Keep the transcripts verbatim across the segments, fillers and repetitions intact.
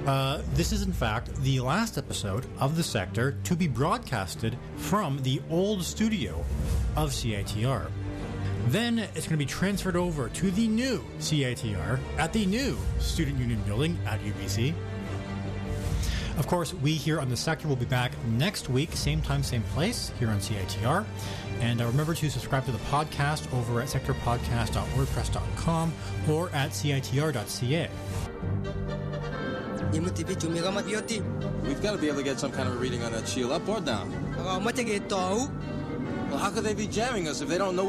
Uh, this is, in fact, the last episode of The Sector to be broadcasted from the old studio of C I T R. Then it's going to be transferred over to the new C I T R at the new Student Union Building at U B C. Of course, we here on The Sector will be back next week, same time, same place, here on C I T R. And uh, remember to subscribe to the podcast over at sector podcast dot wordpress dot com or at C I T R dot C A. We've got to be able to get some kind of a reading on that shield, up or down. Well, how could they be jamming us if they don't know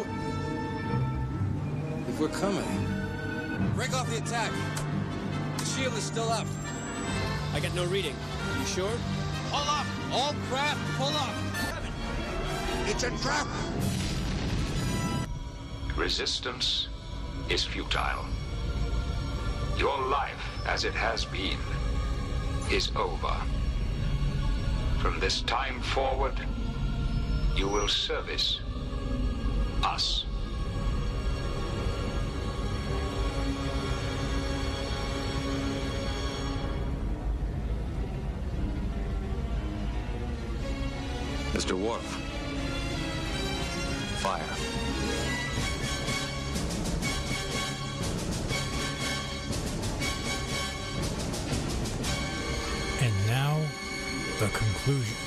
if we're coming? Break off the attack. The shield is still up. I got no reading. You sure? Pull up! All craft, pull up! It's a trap! Resistance is futile. Your life, as it has been, is over. From this time forward, you will service us. Mister Worf, fire. And now, the conclusion.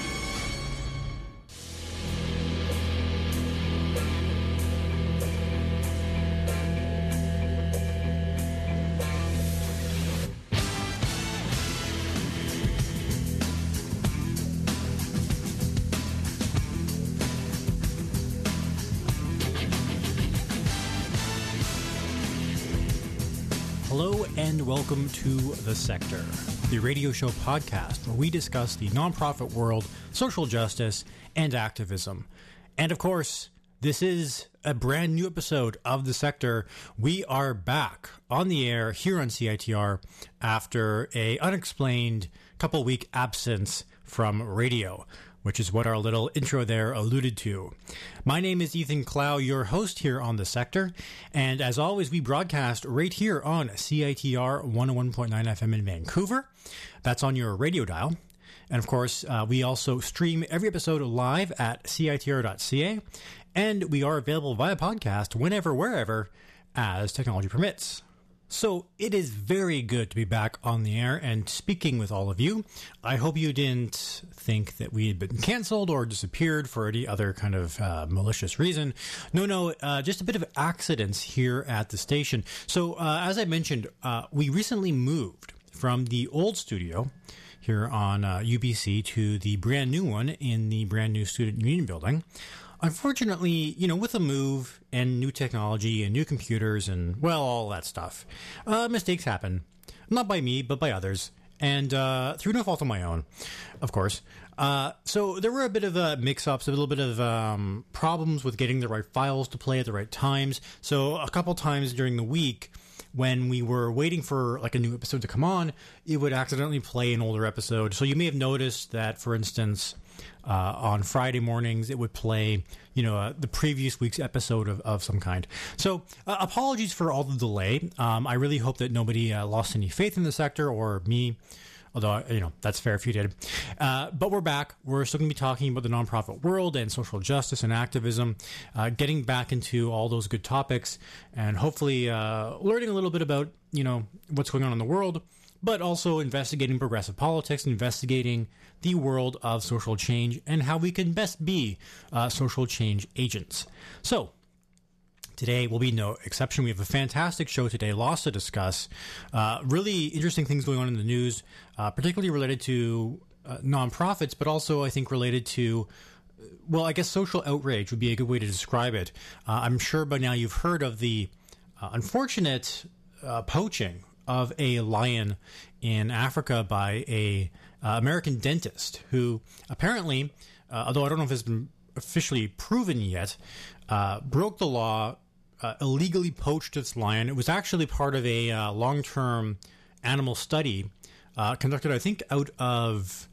Hello and welcome to The Sector, the radio show podcast where we discuss the nonprofit world, social justice, and activism. And of course, this is a brand new episode of The Sector. We are back on the air here on C I T R after a unexplained couple week absence from radio, which is what our little intro there alluded to. My name is Ethan Clow, your host here on The Sector, and as always, we broadcast right here on C I T R one oh one point nine F M in Vancouver. That's on your radio dial. And of course, uh, we also stream every episode live at C I T R dot C A, and we are available via podcast whenever, wherever, as technology permits. So it is very good to be back on the air and speaking with all of you. I hope you didn't think that we had been canceled or disappeared for any other kind of uh, malicious reason. No, no, uh, just a bit of accidents here at the station. So uh, as I mentioned, uh, we recently moved from the old studio here on uh, U B C to the brand new one in the brand new Student Union Building. Unfortunately, you know, with a move and new technology and new computers and, well, all that stuff, uh, mistakes happen. Not by me, but by others. And uh, through no fault of my own, of course. Uh, so there were a bit of uh, mix-ups, a little bit of um, problems with getting the right files to play at the right times. So a couple times during the week, when we were waiting for like a new episode to come on, it would accidentally play an older episode. So you may have noticed that, for instance, uh, on Friday mornings, it would play, you know, uh, the previous week's episode of, of some kind. So uh, apologies for all the delay. Um, I really hope that nobody uh, lost any faith in the sector or me. Although, you know, that's fair if you did. Uh, but we're back. We're still going to be talking about the nonprofit world and social justice and activism, uh, getting back into all those good topics and hopefully uh, learning a little bit about, you know, what's going on in the world, but also investigating progressive politics, investigating the world of social change and how we can best be uh, social change agents. So, today will be no exception. We have a fantastic show today, lots to discuss. Uh, really interesting things going on in the news, uh, particularly related to uh, nonprofits, but also I think related to, well, I guess social outrage would be a good way to describe it. Uh, I'm sure by now you've heard of the uh, unfortunate uh, poaching of a lion in Africa by a uh, American dentist who apparently, uh, although I don't know if it's been officially proven yet, uh, broke the law, Uh, illegally poached this lion. It was actually part of a uh, long-term animal study uh, conducted, I think, out of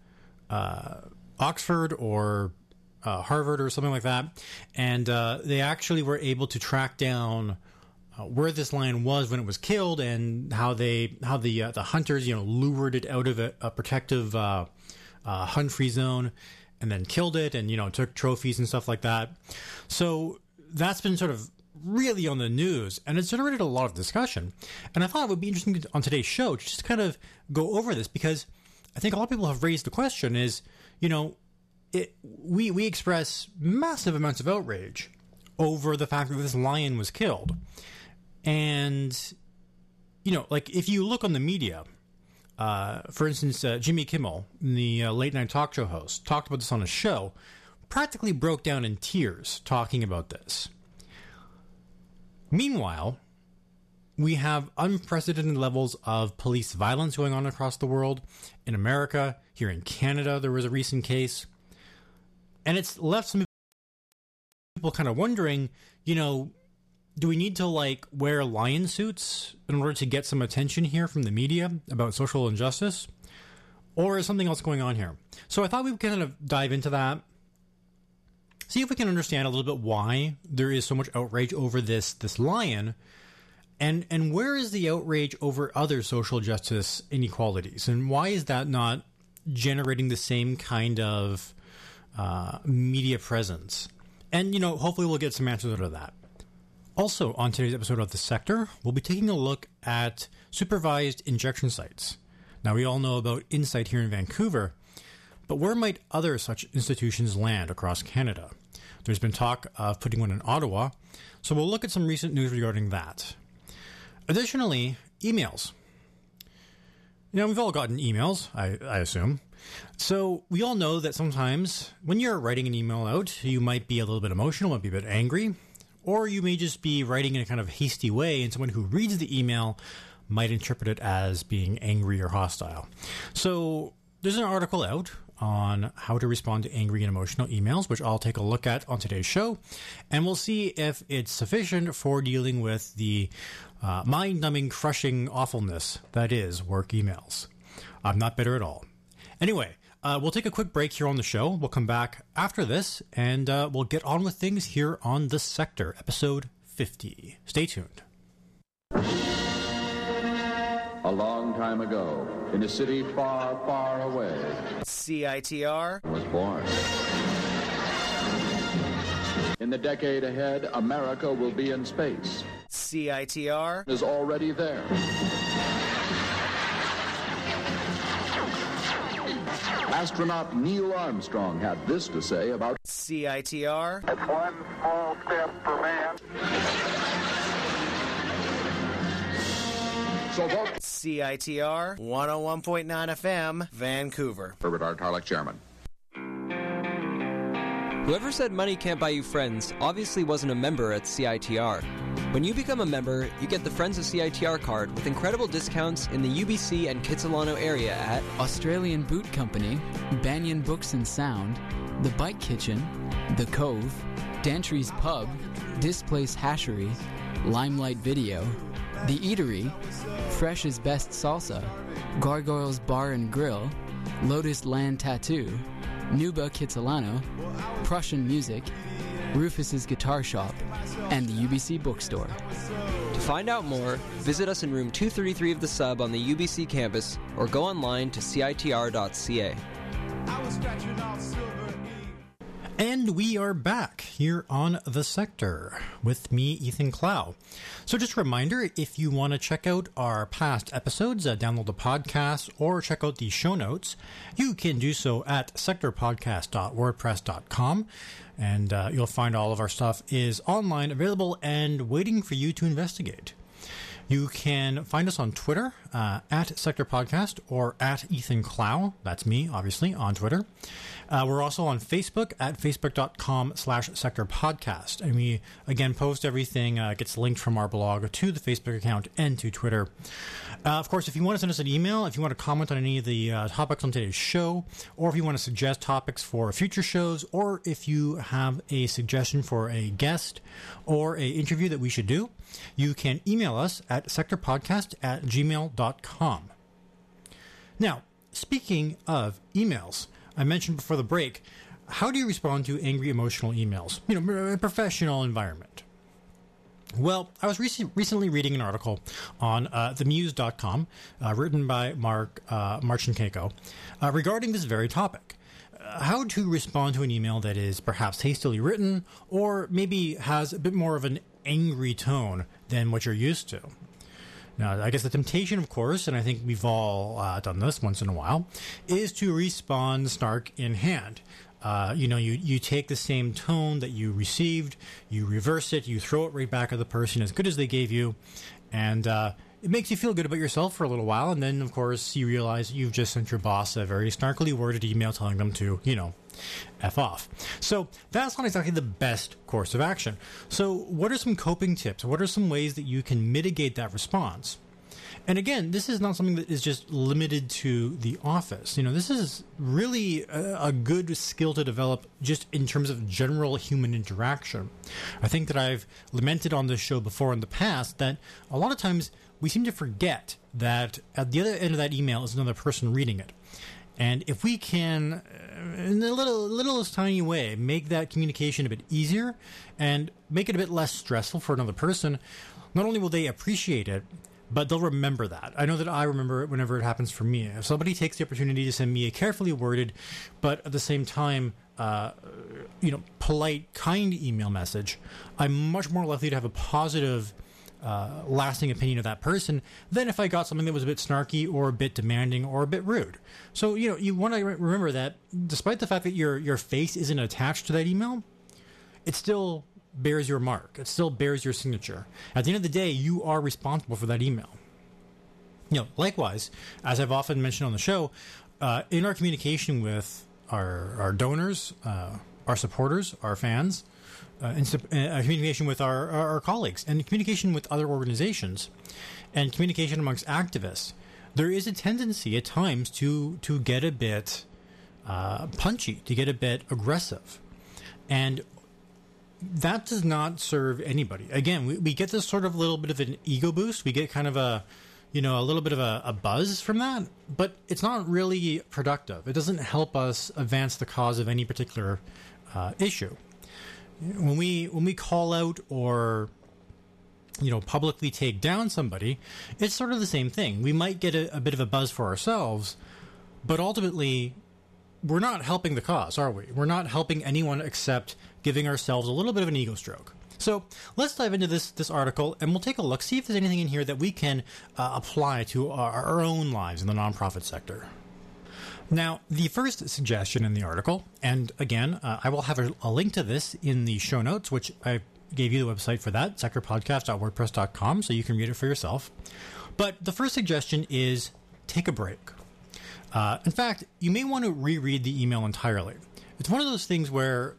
uh, Oxford or uh, Harvard or something like that. And uh, they actually were able to track down uh, where this lion was when it was killed, and how they how the uh, the hunters you know lured it out of a, a protective uh, uh, hunt-free zone, and then killed it, and you know took trophies and stuff like that. So that's been sort of really on the news, and it's generated a lot of discussion. And I thought it would be interesting on today's show to just kind of go over this, because I think a lot of people have raised the question is, you know, it, we we express massive amounts of outrage over the fact that this lion was killed. And, you know, like if you look on the media, uh, for instance, uh, Jimmy Kimmel, the uh, late night talk show host, talked about this on his show, practically broke down in tears talking about this. Meanwhile, we have unprecedented levels of police violence going on across the world. In America, here in Canada, there was a recent case. And it's left some people kind of wondering, you know, do we need to, like, wear lion suits in order to get some attention here from the media about social injustice? Or is something else going on here? So I thought we would kind of dive into that. See if we can understand a little bit why there is so much outrage over this this lion, and and where is the outrage over other social justice inequalities, and why is that not generating the same kind of uh, media presence? And, you know, hopefully we'll get some answers out of that. Also, on today's episode of The Sector, we'll be taking a look at supervised injection sites. Now, we all know about Insite here in Vancouver, but where might other such institutions land across Canada? There's been talk of putting one in Ottawa, so we'll look at some recent news regarding that. Additionally, emails. You know, we've all gotten emails, I, I assume. So we all know that sometimes when you're writing an email out, you might be a little bit emotional, might be a bit angry, or you may just be writing in a kind of hasty way, and someone who reads the email might interpret it as being angry or hostile. So there's an article out on how to respond to angry and emotional emails, which I'll take a look at on today's show, and we'll see if it's sufficient for dealing with the uh, mind-numbing, crushing awfulness that is work emails. I'm not bitter at all. Anyway, uh, we'll take a quick break here on the show. We'll come back after this, and uh, we'll get on with things here on The Sector, episode fifty. Stay tuned. A long time ago, in a city far, far away, C I T R was born. In the decade ahead, America will be in space. C I T R Is already there. Astronaut Neil Armstrong had this to say about C I T R. It's one small step for man. So vote C I T R one oh one point nine F M, Vancouver. Herbert R. Tarlek, Chairman. Whoever said money can't buy you friends obviously wasn't a member at C I T R. When you become a member, you get the Friends of C I T R card with incredible discounts in the U B C and Kitsilano area at Australian Boot Company, Banyan Books and Sound, The Bike Kitchen, The Cove, Dantry's Pub, Displace Hashery, Limelight Video, The Eatery, Fresh is Best Salsa, Gargoyles Bar and Grill, Lotus Land Tattoo, Nuba Kitsilano, Prussian Music, Rufus's Guitar Shop, and the U B C Bookstore. To find out more, visit us in room two thirty-three of the Sub on the U B C campus or go online to C I T R dot C A. And we are back here on The Sector with me, Ethan Clow. So just a reminder, if you want to check out our past episodes, uh, download the podcast, or check out the show notes, you can do so at sector podcast dot wordpress dot com. And uh, you'll find all of our stuff is online, available, and waiting for you to investigate. You can find us on Twitter, uh, at Sector Podcast, or at Ethan Clow. That's me, obviously, on Twitter. Uh, we're also on Facebook at facebook.com slash Sector Podcast. And we, again, post everything, uh, gets linked from our blog to the Facebook account and to Twitter. Uh, of course, if you want to send us an email, if you want to comment on any of the uh, topics on today's show, or if you want to suggest topics for future shows, or if you have a suggestion for a guest or a interview that we should do, you can email us at sectorpodcast at gmail dot com. Now, speaking of emails, I mentioned before the break, how do you respond to angry, emotional emails? You know, in a professional environment. Well, I was rec- recently reading an article on uh, the muse dot com, uh, written by Mark uh, Marcinkeko, uh, regarding this very topic. Uh, how to respond to an email that is perhaps hastily written, or maybe has a bit more of an angry tone than what you're used to. Now, I guess the temptation, of course, and I think we've all uh, done this once in a while, is to respond snark in hand. Uh, you know, you, you take the same tone that you received, you reverse it, you throw it right back at the person as good as they gave you, and uh, it makes you feel good about yourself for a little while, and then, of course, you realize you've just sent your boss a very snarkily worded email telling them to, you know, F off. So that's not exactly the best course of action. So what are some coping tips? What are some ways that you can mitigate that response? And again, this is not something that is just limited to the office. You know, this is really a, a good skill to develop just in terms of general human interaction. I think that I've lamented on this show before in the past that a lot of times we seem to forget that at the other end of that email is another person reading it. And if we can, in a little, little tiny way, make that communication a bit easier and make it a bit less stressful for another person, not only will they appreciate it, but they'll remember that. I know that I remember it whenever it happens for me. If somebody takes the opportunity to send me a carefully worded, but at the same time, uh, you know, polite, kind email message, I'm much more likely to have a positive, uh, lasting opinion of that person than if I got something that was a bit snarky or a bit demanding or a bit rude. So, you know, you want to remember that despite the fact that your your face isn't attached to that email, it's still bears your mark. It still bears your signature. At the end of the day, you are responsible for that email. You know, likewise, as I've often mentioned on the show, uh, in our communication with our our donors, uh, our supporters, our fans, uh, in uh, communication with our, our, our colleagues, and communication with other organizations, and communication amongst activists, there is a tendency at times to to get a bit uh, punchy, to get a bit aggressive. And that does not serve anybody. Again, we, we get this sort of little bit of an ego boost. We get kind of a, you know, a little bit of a, a buzz from that, but it's not really productive. It doesn't help us advance the cause of any particular uh, issue. When we when we call out or, you know, publicly take down somebody, it's sort of the same thing. We might get a, a bit of a buzz for ourselves, but ultimately, we're not helping the cause, are we? We're not helping anyone except giving ourselves a little bit of an ego stroke. So let's dive into this this article, and we'll take a look, see if there's anything in here that we can uh, apply to our, our own lives in the nonprofit sector. Now, the first suggestion in the article, and again, uh, I will have a, a link to this in the show notes, which I gave you the website for that, sector podcast dot wordpress dot com, so you can read it for yourself. But the first suggestion is take a break. Uh, in fact, you may want to reread the email entirely. It's one of those things where,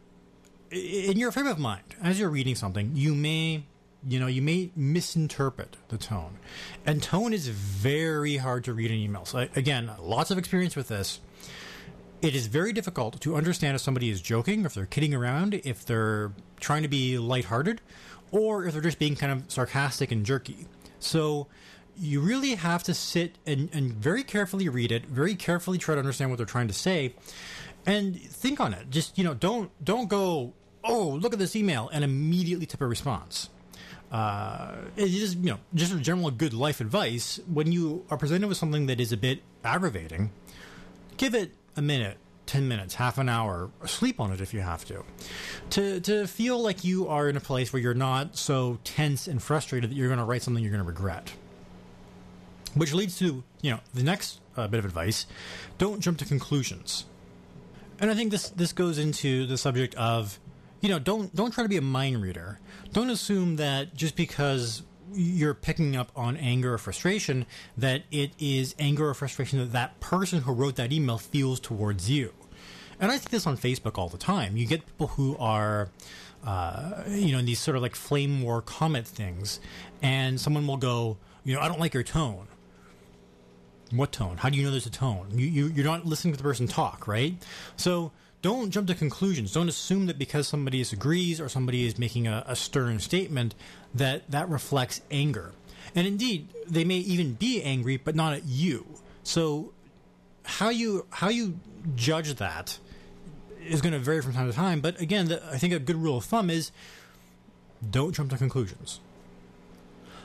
in your frame of mind, as you're reading something, you may, you know, you may misinterpret the tone. And tone is very hard to read in emails. So, again, lots of experience with this. It is very difficult to understand if somebody is joking, if they're kidding around, if they're trying to be lighthearted, or if they're just being kind of sarcastic and jerky. So you really have to sit and, and very carefully read it, very carefully try to understand what they're trying to say, and think on it. Just, you know, don't don't go, oh, look at this email, and immediately type a response. Uh, it is, you know, just general good life advice. When you are presented with something that is a bit aggravating, give it a minute, ten minutes, half an hour, sleep on it if you have to, to to feel like you are in a place where you're not so tense and frustrated that you're going to write something you're going to regret. Which leads to, you know, the next uh, bit of advice: don't jump to conclusions. And I think this this goes into the subject of, you know, don't don't try to be a mind reader. Don't assume that just because you're picking up on anger or frustration, that it is anger or frustration that that person who wrote that email feels towards you. And I see this on Facebook all the time. You get people who are, uh, you know, in these sort of like flame war comment things, and someone will go, you know, I don't like your tone. What tone? How do you know there's a tone? You, you, you're not listening to the person talk, right? So don't jump to conclusions. Don't assume that because somebody disagrees or somebody is making a, a stern statement that that reflects anger. And indeed, they may even be angry, but not at you. So how you how you judge that is going to vary from time to time. But again, the, I think a good rule of thumb is don't jump to conclusions.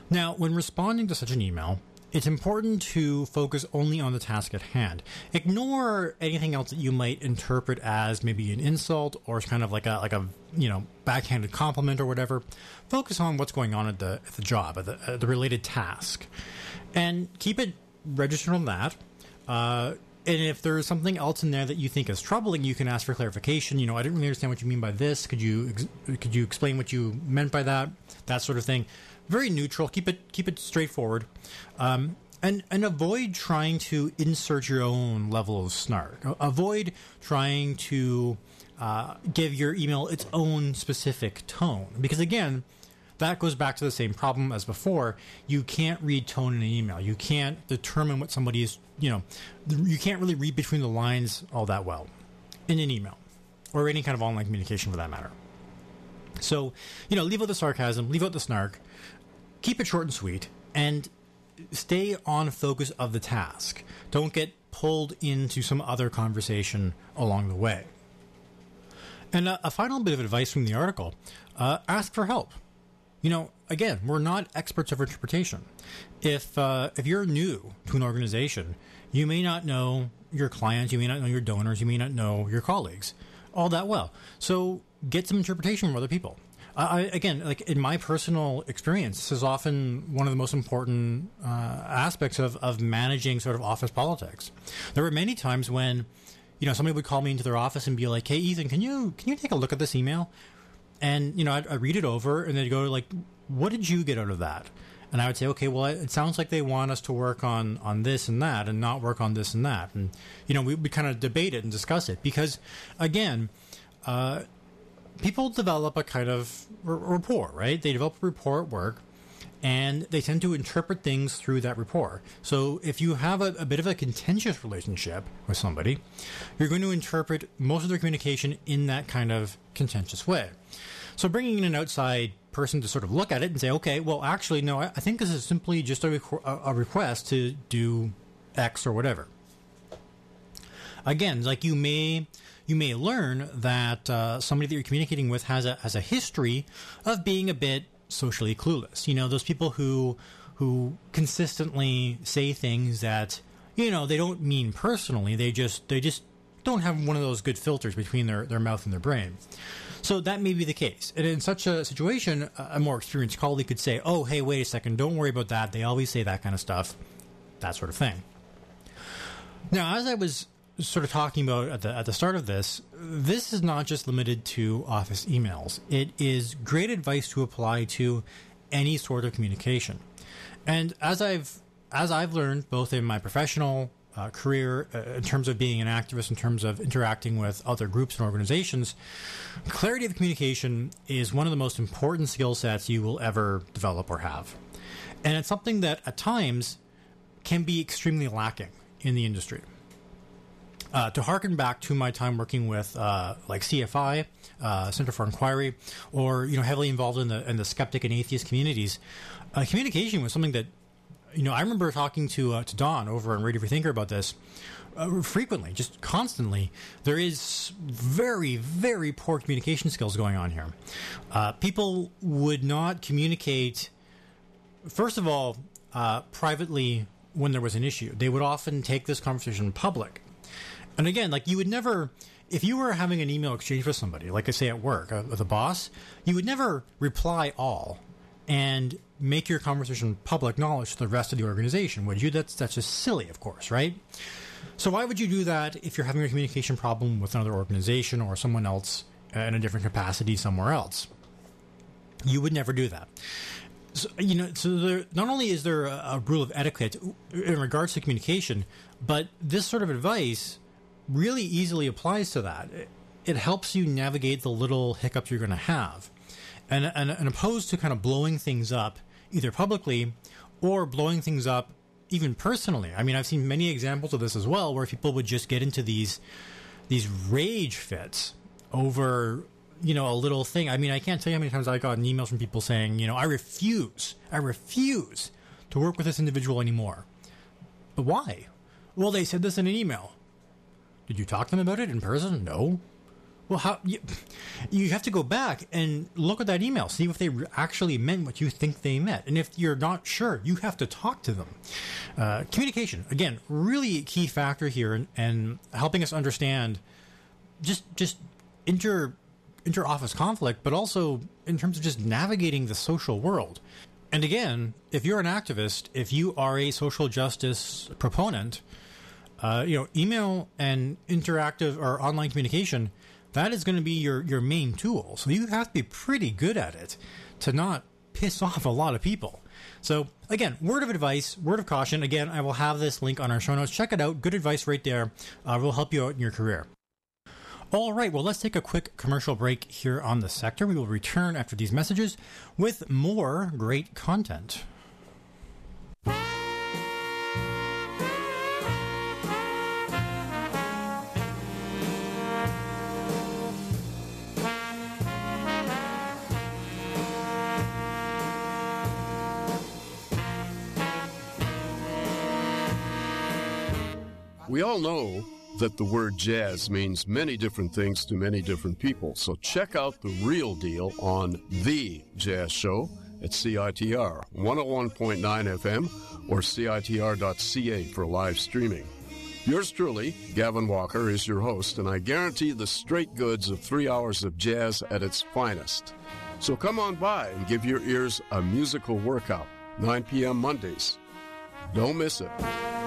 Now, when responding to such an email, it's important to focus only on the task at hand. Ignore anything else that you might interpret as maybe an insult or kind of like a like a you know backhanded compliment or whatever. Focus on what's going on at the at the job, at the, at the related task, and keep it registered on that. Uh, and if there's something else in there that you think is troubling, you can ask for clarification. You know, I didn't really understand what you mean by this. Could you ex- could you explain what you meant by that? That sort of thing. Very neutral. Keep it keep it straightforward, um, and and avoid trying to insert your own level of snark. Avoid trying to uh, give your email its own specific tone, because again, that goes back to the same problem as before. You can't read tone in an email. You can't determine what somebody is. You know, you can't really read between the lines all that well in an email or any kind of online communication for that matter. So, you know, leave out the sarcasm, leave out the snark. Keep it short and sweet, and stay on focus of the task. Don't get pulled into some other conversation along the way. And a, a final bit of advice from the article, uh, ask for help. You know, again, we're not experts of interpretation. If uh, if you're new to an organization, you may not know your clients, you may not know your donors, you may not know your colleagues all that well. So get some interpretation from other people. I, again, like in my personal experience, this is often one of the most important uh, aspects of, of managing sort of office politics. There were many times when, you know, somebody would call me into their office and be like, "Hey, Ethan, can you can you take a look at this email?" And you know, I'd, I'd read it over, and they'd go like, "What did you get out of that?" And I would say, "Okay, well, it sounds like they want us to work on on this and that, and not work on this and that." And you know, we would kind of debate it and discuss it because, again. Uh, People develop a kind of r- rapport, right? They develop a rapport at work, and they tend to interpret things through that rapport. So if you have a, a bit of a contentious relationship with somebody, you're going to interpret most of their communication in that kind of contentious way. So bringing in an outside person to sort of look at it and say, okay, well, actually, no, I, I think this is simply just a, requ- a request to do X or whatever. Again, like you may... You may learn that uh, somebody that you're communicating with has a has a history of being a bit socially clueless. You know, those people who who consistently say things that, you know, they don't mean personally. They just they just don't have one of those good filters between their, their mouth and their brain. So that may be the case. And in such a situation, a more experienced colleague could say, "Oh, hey, wait a second, don't worry about that. They always say that kind of stuff," that sort of thing. Now, as I was sort of talking about at the at the start of this, this is not just limited to office emails. It is great advice to apply to any sort of communication. And as I've as I've learned both in my professional uh, career, uh, in terms of being an activist, in terms of interacting with other groups and organizations, clarity of communication is one of the most important skill sets you will ever develop or have. And it's something that at times can be extremely lacking in the industry. Uh, to harken back to my time working with uh, like C F I, uh, Center for Inquiry, or you know heavily involved in the in the skeptic and atheist communities, uh, communication was something that you know I remember talking to uh, to Don over on Radio Free Thinker about this uh, frequently, just constantly. There is very very poor communication skills going on here. Uh, people would not communicate. First of all, uh, privately when there was an issue, they would often take this conversation in public. And again, like you would never, if you were having an email exchange with somebody, like I say at work uh, with a boss, you would never reply all and make your conversation public knowledge to the rest of the organization, would you? That's that's just silly, of course, right? So why would you do that if you're having a communication problem with another organization or someone else in a different capacity somewhere else? You would never do that. So, you know, so there, not only is there a, a rule of etiquette in regards to communication, but this sort of advice really easily applies to that. It, it helps you navigate the little hiccups you're going to have. And, and, and opposed to kind of blowing things up, either publicly or blowing things up even personally. I mean, I've seen many examples of this as well, where people would just get into these these rage fits over, you know, a little thing. I mean, I can't tell you how many times I got emails from people saying, you know, I refuse, I refuse to work with this individual anymore. But why? Well, they said this in an email. Did you talk to them about it in person? No. Well, how you, you have to go back and look at that email, see if they actually meant what you think they meant. And if you're not sure, you have to talk to them. Uh, communication, again, really a key factor here in, in helping us understand just just inter inter-office conflict, but also in terms of just navigating the social world. And again, if you're an activist, if you are a social justice proponent, uh, you know, email and interactive or online communication, that is going to be your, your main tool. So you have to be pretty good at it to not piss off a lot of people. So again, word of advice, word of caution. Again, I will have this link on our show notes. Check it out. Good advice right there. Uh, will help you out in your career. All right, well, let's take a quick commercial break here on The Sector. We will return after these messages with more great content. We all know that the word jazz means many different things to many different people. So check out the real deal on The Jazz Show at C I T R one oh one point nine F M or C I T R dot C A for live streaming. Yours truly, Gavin Walker, is your host, and I guarantee the straight goods of three hours of jazz at its finest. So come on by and give your ears a musical workout, nine p.m. Mondays. Don't miss it.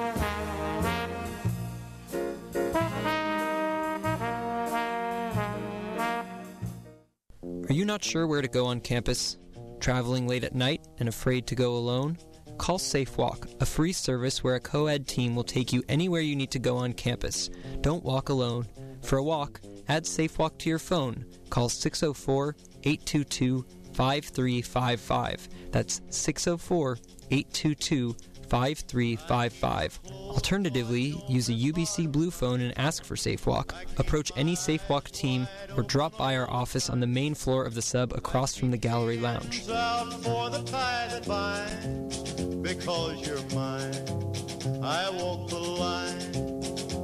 Are you not sure where to go on campus? Traveling late at night and afraid to go alone? Call SafeWalk, a free service where a co-ed team will take you anywhere you need to go on campus. Don't walk alone. For a walk, add SafeWalk to your phone. Call six oh four, eight two two, five three five five. That's six oh four, eight two two, five three five five. Alternatively, use a U B C Blue phone and ask for SafeWalk. Approach any SafeWalk team or drop by our office on the main floor of the sub across from the gallery lounge. For the tie that binds, because you're mine, I walk the line.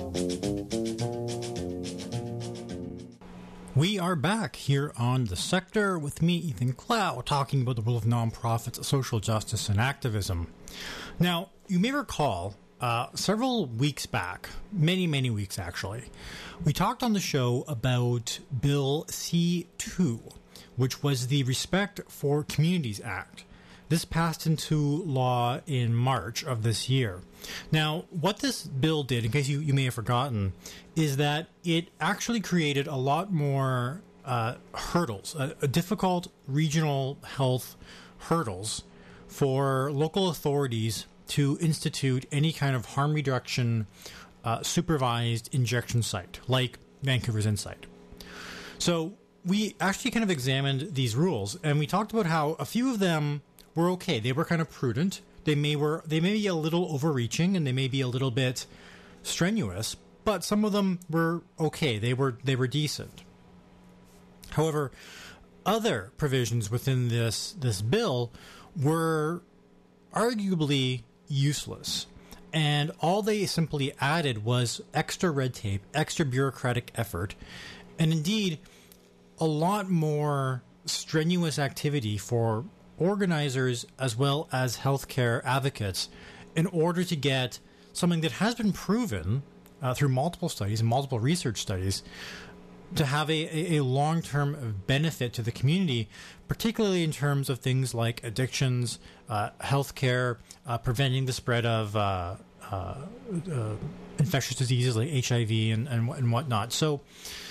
We are back here on The Sector with me, Ethan Clow, talking about the role of nonprofits, social justice, and activism. Now, you may recall uh, several weeks back, many, many weeks actually, we talked on the show about Bill C two, which was the Respect for Communities Act. This passed into law in March of this year. Now, what this bill did, in case you, you may have forgotten, is that it actually created a lot more uh, hurdles, uh, difficult regional health hurdles for local authorities to institute any kind of harm reduction uh, supervised injection site, like Vancouver's Insite. So we actually kind of examined these rules, and we talked about how a few of them were okay. They were kind of prudent. They may were they may be a little overreaching, and they may be a little bit strenuous, but some of them were okay. They were they were decent. However, other provisions within this this bill were arguably useless, and all they simply added was extra red tape, extra bureaucratic effort, and indeed a lot more strenuous activity for organizers as well as healthcare advocates in order to get something that has been proven uh, through multiple studies and multiple research studies to have a, a long-term benefit to the community, particularly in terms of things like addictions, uh, healthcare, uh, preventing the spread of uh, uh, uh, infectious diseases like H I V and, and, and whatnot. So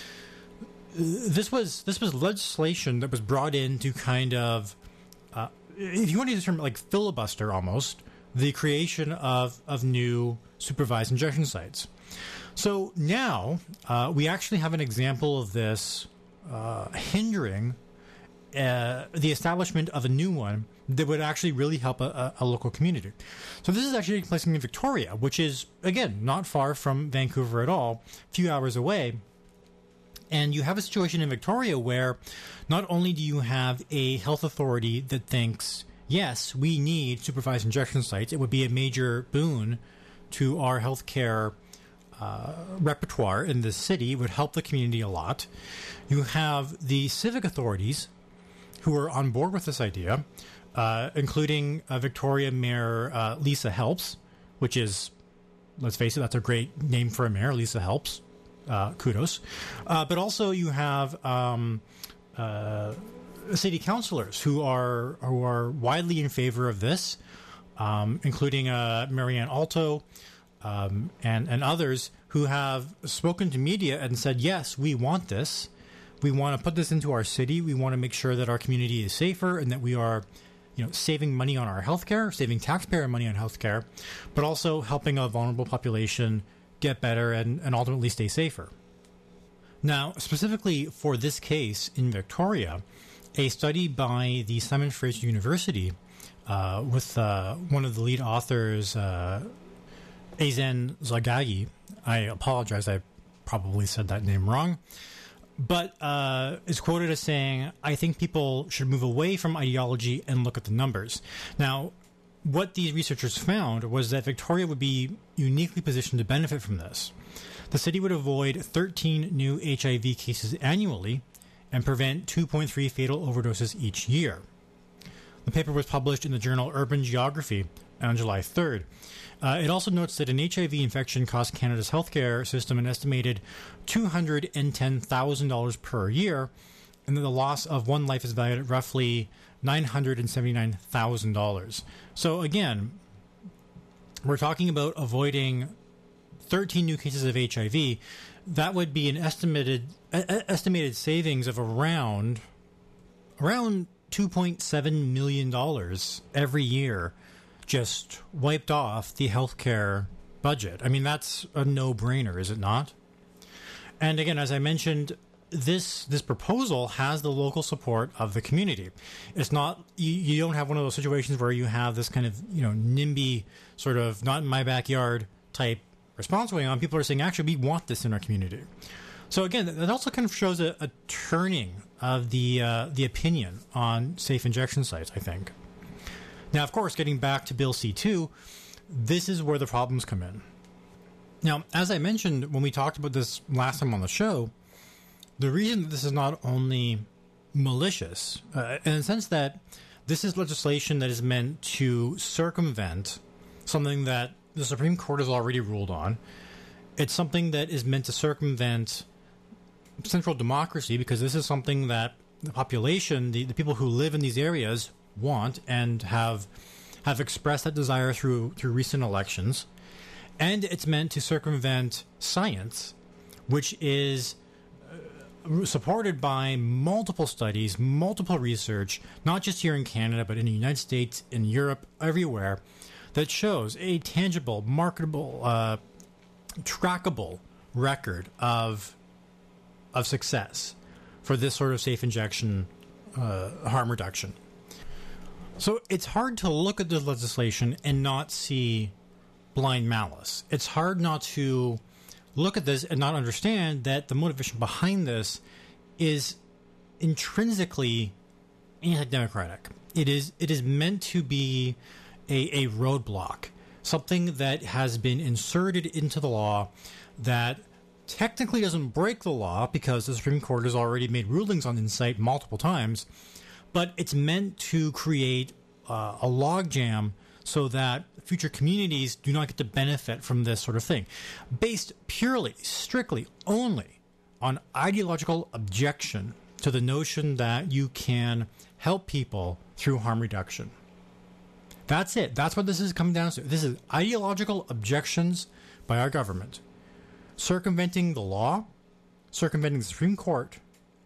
this was this was legislation that was brought in to kind of, uh, if you want to use the term like filibuster almost, the creation of, of new supervised injection sites. So now uh, we actually have an example of this uh, hindering uh, the establishment of a new one that would actually really help a, a local community. So this is actually taking place in Victoria, which is, again, not far from Vancouver at all, a few hours away. And you have a situation in Victoria where not only do you have a health authority that thinks, yes, we need supervised injection sites, it would be a major boon to our healthcare uh, repertoire in the city would help the community a lot. You have the civic authorities who are on board with this idea, uh, including uh, Victoria Mayor uh, Lisa Helps, which is, let's face it, that's a great name for a mayor, Lisa Helps. Uh, kudos. Uh, but also you have um, uh, city councillors who are who are widely in favor of this, um, including uh, Marianne Alto um, and, and others who have spoken to media and said, yes, we want this. We want to put this into our city. We want to make sure that our community is safer and that we are, you know, saving money on our healthcare, saving taxpayer money on healthcare, but also helping a vulnerable population get better and, and ultimately stay safer. Now, specifically for this case in Victoria, a study by the Simon Fraser University uh, with uh, one of the lead authors, uh, Ezen Zagagi, I apologize, I probably said that name wrong, but uh, is quoted as saying, I think people should move away from ideology and look at the numbers. Now, what these researchers found was that Victoria would be uniquely positioned to benefit from this. The city would avoid thirteen new H I V cases annually and prevent two point three fatal overdoses each year. The paper was published in the journal Urban Geography on July third. Uh, it also notes that an H I V infection costs Canada's healthcare system an estimated two hundred ten thousand dollars per year, and that the loss of one life is valued at roughly nine hundred seventy-nine thousand dollars. So again, we're talking about avoiding thirteen new cases of H I V. That would be an estimated uh, estimated savings of around around two point seven million dollars every year, just wiped off the healthcare budget. I mean, that's a no-brainer, is it not? And again, as I mentioned, This this proposal has the local support of the community. It's not you, you don't have one of those situations where you have this kind of, you know, NIMBY sort of not in my backyard type response going on. People are saying, actually, we want this in our community. So again, that also kind of shows a, a turning of the uh, the opinion on safe injection sites, I think. Now, of course, getting back to Bill C two, this is where the problems come in. Now, as I mentioned when we talked about this last time on the show, the reason that this is not only malicious, uh, in the sense that this is legislation that is meant to circumvent something that the Supreme Court has already ruled on. It's something that is meant to circumvent central democracy, because this is something that the population, the, the people who live in these areas, want and have have expressed that desire through through recent elections. And it's meant to circumvent science, which is supported by multiple studies, multiple research, not just here in Canada, but in the United States, in Europe, everywhere, that shows a tangible, marketable, uh, trackable record of of success for this sort of safe injection uh, harm reduction. So it's hard to look at the legislation and not see blind malice. It's hard not to look at this and not understand that the motivation behind this is intrinsically anti-democratic. It is it is meant to be a, a roadblock, something that has been inserted into the law that technically doesn't break the law, because the Supreme Court has already made rulings on Insight multiple times, but it's meant to create uh, a logjam so that future communities do not get to benefit from this sort of thing, based purely, strictly, only on ideological objection to the notion that you can help people through harm reduction. That's it. That's what this is coming down to. This is ideological objections by our government, circumventing the law, circumventing the Supreme Court,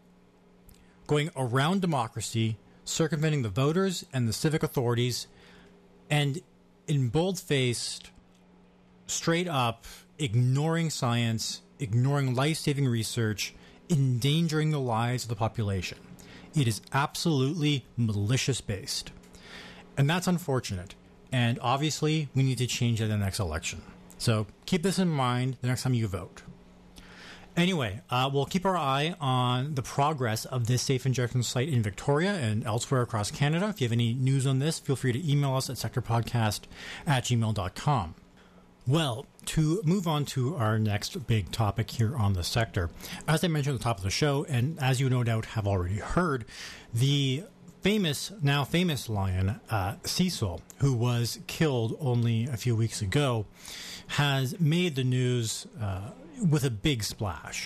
going around democracy, circumventing the voters and the civic authorities, and in bold-faced, straight-up ignoring science, ignoring life-saving research, endangering the lives of the population. It is absolutely malicious-based. And that's unfortunate. And obviously, we need to change that in the next election. So keep this in mind the next time you vote. Anyway, uh, we'll keep our eye on the progress of this safe injection site in Victoria and elsewhere across Canada. If you have any news on this, feel free to email us at sectorpodcast at gmail dot com. Well, to move on to our next big topic here on the sector, as I mentioned at the top of the show, and as you no doubt have already heard, the famous, now famous lion, uh, Cecil, who was killed only a few weeks ago, has made the news uh, with a big splash.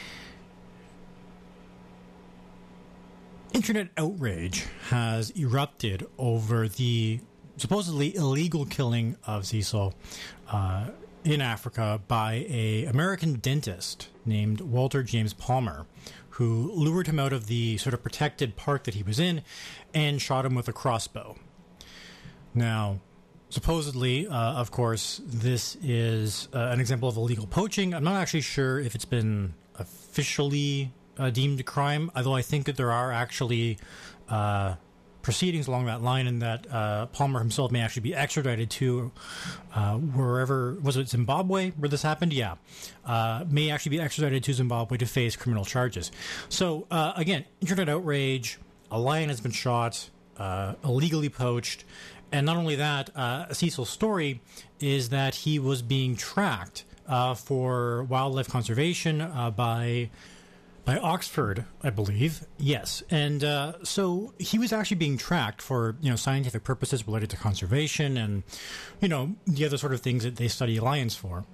Internet outrage has erupted over the supposedly illegal killing of Cecil uh, in Africa by a American dentist named Walter James Palmer, who lured him out of the sort of protected park that he was in and shot him with a crossbow. Now, supposedly, uh, of course, this is uh, an example of illegal poaching. I'm not actually sure if it's been officially uh, deemed a crime, although I think that there are actually uh, proceedings along that line, and that uh, Palmer himself may actually be extradited to uh, wherever, was it Zimbabwe where this happened? Yeah. Uh, may actually be extradited to Zimbabwe to face criminal charges. So, uh, again, internet outrage, a lion has been shot, uh, illegally poached, and not only that, uh, Cecil's story is that he was being tracked uh, for wildlife conservation uh, by... By Oxford, I believe. Yes. And uh, so he was actually being tracked for, you know, scientific purposes related to conservation and, you know, the other sort of things that they study lions for.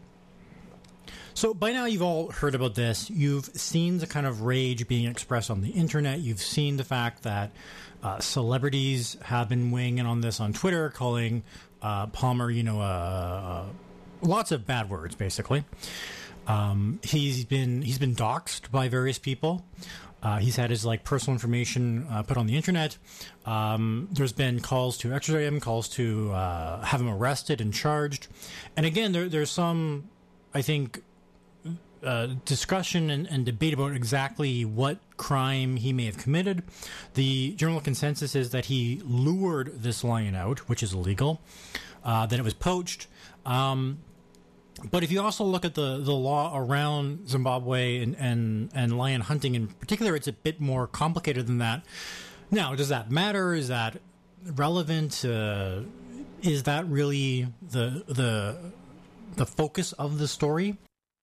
So by now you've all heard about this. You've seen the kind of rage being expressed on the internet. You've seen the fact that uh, celebrities have been weighing in on this on Twitter, calling uh, Palmer, you know, uh, lots of bad words, basically. Um, he's been he's been doxxed by various people. Uh, he's had his like personal information uh, put on the internet. Um, there's been calls to extradite him, calls to uh, have him arrested and charged. And again, there, there's some, I think, uh, discussion and, and debate about exactly what crime he may have committed. The general consensus is that he lured this lion out, which is illegal. Uh, that it was poached. Um, But if you also look at the, the law around Zimbabwe and, and, and lion hunting in particular, it's a bit more complicated than that. Now, does that matter? Is that relevant? Uh, is that really the the the focus of the story?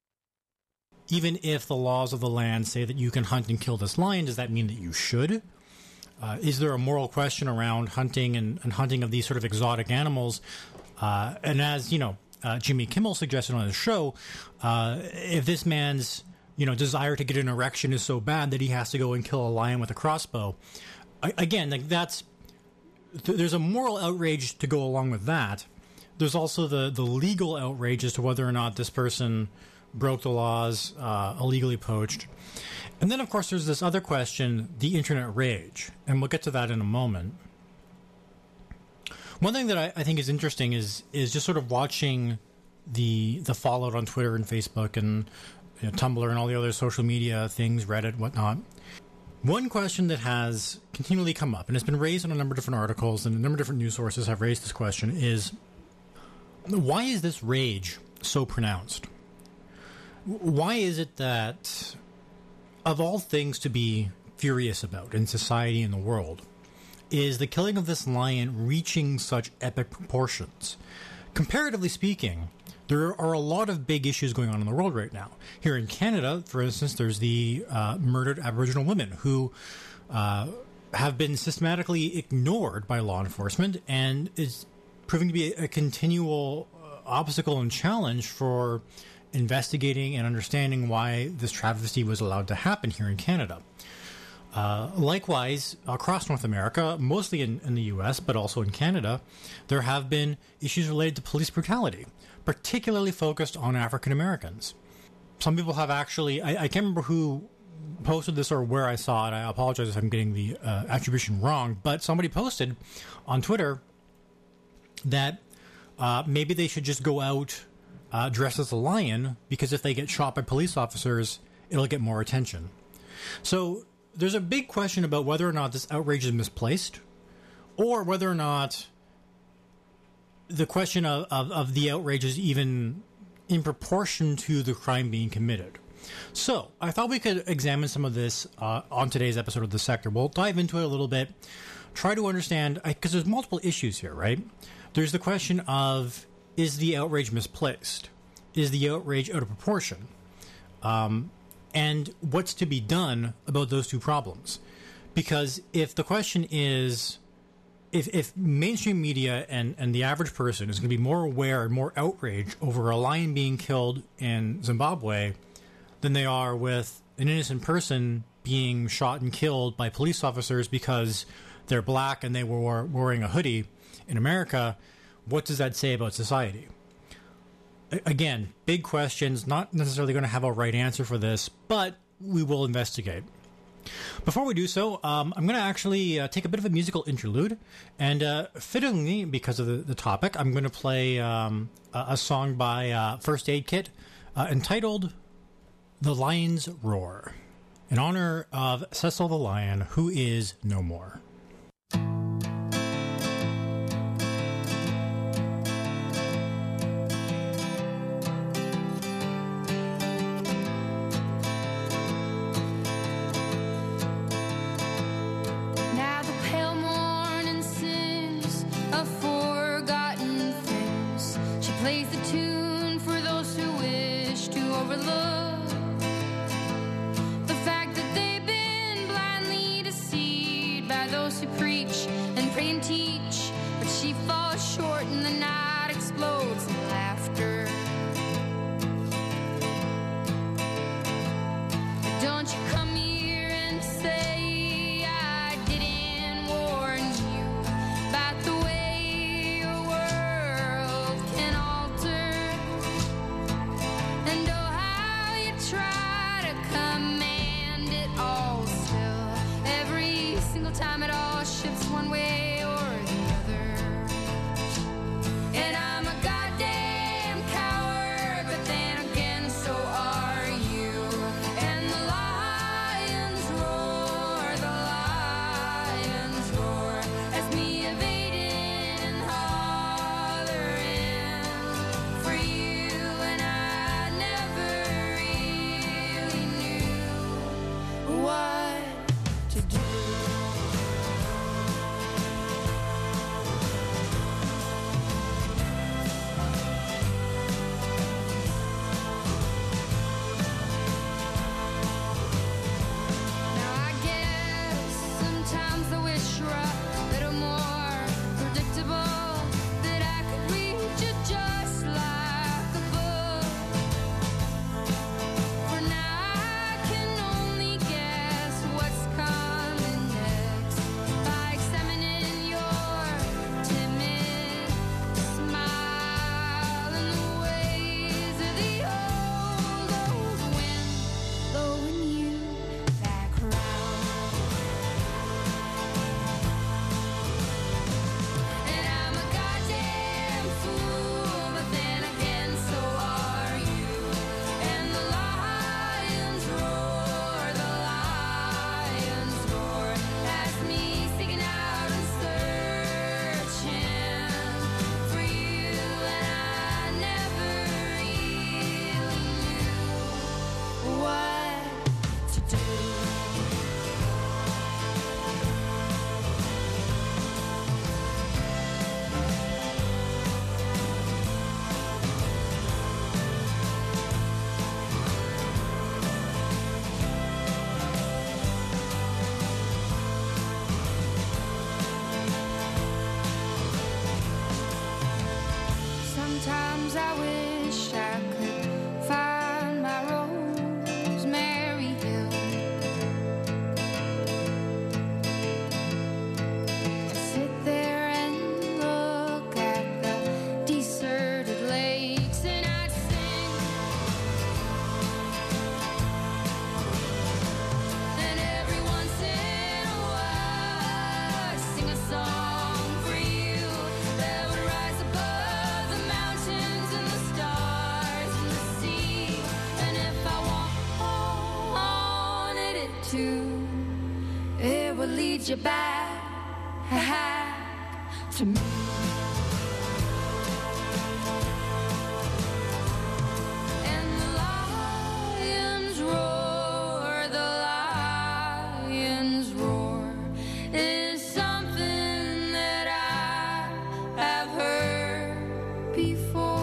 Even if the laws of the land say that you can hunt and kill this lion, does that mean that you should? Uh, is there a moral question around hunting and, and hunting of these sort of exotic animals? Uh, and as, you know, Uh, Jimmy Kimmel suggested on his show, uh, if this man's, you know, desire to get an erection is so bad that he has to go and kill a lion with a crossbow, I, again, like that's th- there's a moral outrage to go along with that. There's also the the legal outrage as to whether or not this person broke the laws, uh, illegally poached, and then of course there's this other question, the internet rage, and we'll get to that in a moment. One thing that I, I think is interesting is is just sort of watching the the fallout on Twitter and Facebook and you know, Tumblr and all the other social media things, Reddit, whatnot. One question that has continually come up, and it's been raised in a number of different articles, and a number of different news sources have raised this question, is why is this rage so pronounced? Why is it that, of all things to be furious about in society and the world, is the killing of this lion reaching such epic proportions? Comparatively speaking, there are a lot of big issues going on in the world right now. Here in Canada, for instance, there's the uh, murdered Aboriginal women who uh, have been systematically ignored by law enforcement, and is proving to be a, a continual uh, obstacle and challenge for investigating and understanding why this travesty was allowed to happen here in Canada. Uh, likewise, across North America, mostly in, in the U S, but also in Canada, there have been issues related to police brutality, particularly focused on African Americans. Some people have actually, I, I can't remember who posted this or where I saw it. I apologize if I'm getting the uh, attribution wrong, but somebody posted on Twitter that uh, maybe they should just go out uh, dressed as a lion, because if they get shot by police officers, it'll get more attention. So there's a big question about whether or not this outrage is misplaced, or whether or not the question of, of, of the outrage is even in proportion to the crime being committed. So I thought we could examine some of this uh, on today's episode of The Sector. We'll dive into it a little bit, try to understand, because there's multiple issues here, right? There's the question of, is the outrage misplaced? Is the outrage out of proportion? Um, and what's to be done about those two problems? Because if the question is, if, if mainstream media and, and the average person is going to be more aware and more outraged over a lion being killed in Zimbabwe than they are with an innocent person being shot and killed by police officers because they're black and they were wearing a hoodie in America, what does that say about society? Again, big questions, not necessarily going to have a right answer for this, but we will investigate. Before we do so, um, I'm going to actually uh, take a bit of a musical interlude, and uh, fittingly, because of the, the topic, I'm going to play um, a, a song by uh, First Aid Kit uh, entitled The Lion's Roar, in honor of Cecil the Lion, who is no more. You back to me. And the lion's roar, the lion's roar is something that I have heard before.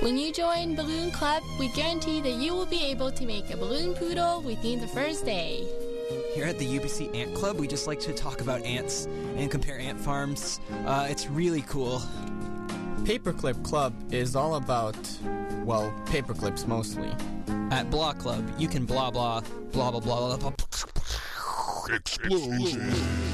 When you join Balloon Club, we guarantee that you will be able to make a balloon poodle within the first day. Here at the U B C Ant Club, we just like to talk about ants and compare ant farms. Uh, it's really cool. Paperclip Club is all about, well, paperclips mostly. At Blah Club, you can blah blah, blah blah blah blah blah. Explosion.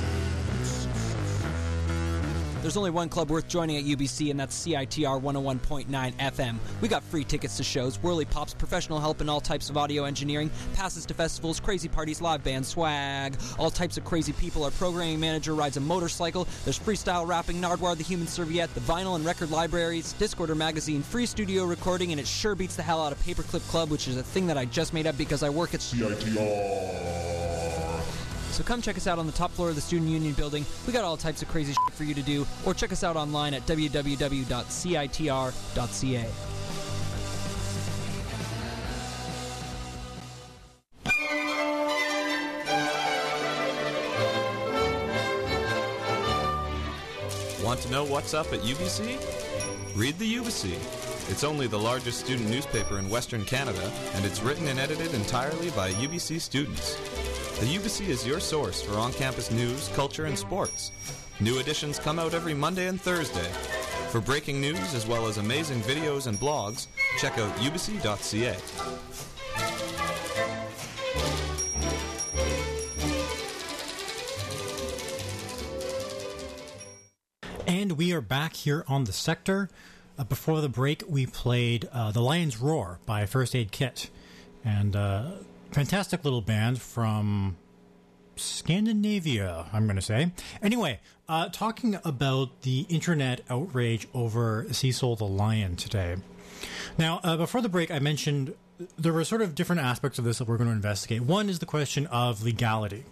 There's only one club worth joining at U B C, and that's C I T R one oh one point nine F M. We got free tickets to shows, whirly pops, professional help in all types of audio engineering, passes to festivals, crazy parties, live band swag, all types of crazy people. Our programming manager rides a motorcycle. There's freestyle rapping, Nardwar the Human Serviette, the vinyl and record libraries, Discorder magazine, free studio recording, and it sure beats the hell out of Paperclip Club, which is a thing that I just made up because I work at C I T R. So come check us out on the top floor of the Student Union building. We got all types of crazy shit for you to do. Or check us out online at w w w dot c i t r dot c a. Want to know what's up at U B C? Read the U B C. It's only the largest student newspaper in Western Canada, and it's written and edited entirely by U B C students. The U B C is your source for on-campus news, culture, and sports. New editions come out every Monday and Thursday. For breaking news as well as amazing videos and blogs, check out u b c dot c a. And we are back here on the sector. Uh, before the break, we played uh, The Lion's Roar by First Aid Kit. And uh, fantastic little band from Scandinavia, I'm going to say. Anyway, uh, talking about the internet outrage over Cecil the Lion today. Now, uh, before the break, I mentioned there were sort of different aspects of this that we're going to investigate. One is the question of legality.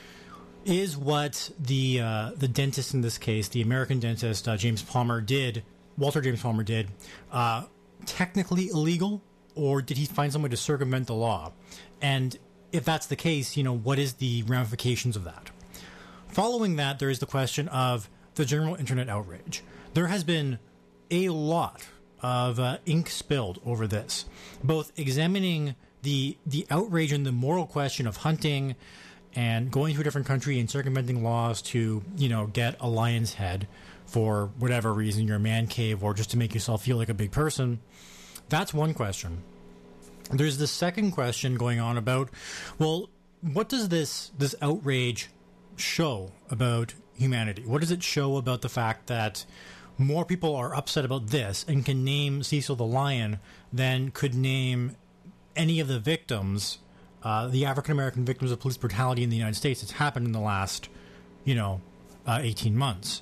Is what the uh, the dentist in this case, the American dentist uh, James Palmer did, Walter James Palmer did, uh, technically illegal, or did he find some way to circumvent the law? And if that's the case, you know, what is the ramifications of that? Following that, there is the question of the general internet outrage. There has been a lot of uh, ink spilled over this, both examining the the outrage and the moral question of hunting and going to a different country and circumventing laws to, you know, get a lion's head for whatever reason, your man cave, or just to make yourself feel like a big person. That's one question. There's the second question going on about, well, what does this this outrage show about humanity? What does it show about the fact that more people are upset about this and can name Cecil the Lion than could name any of the victims, uh, the African-American victims of police brutality in the United States? It's happened in the last, you know, uh, eighteen months.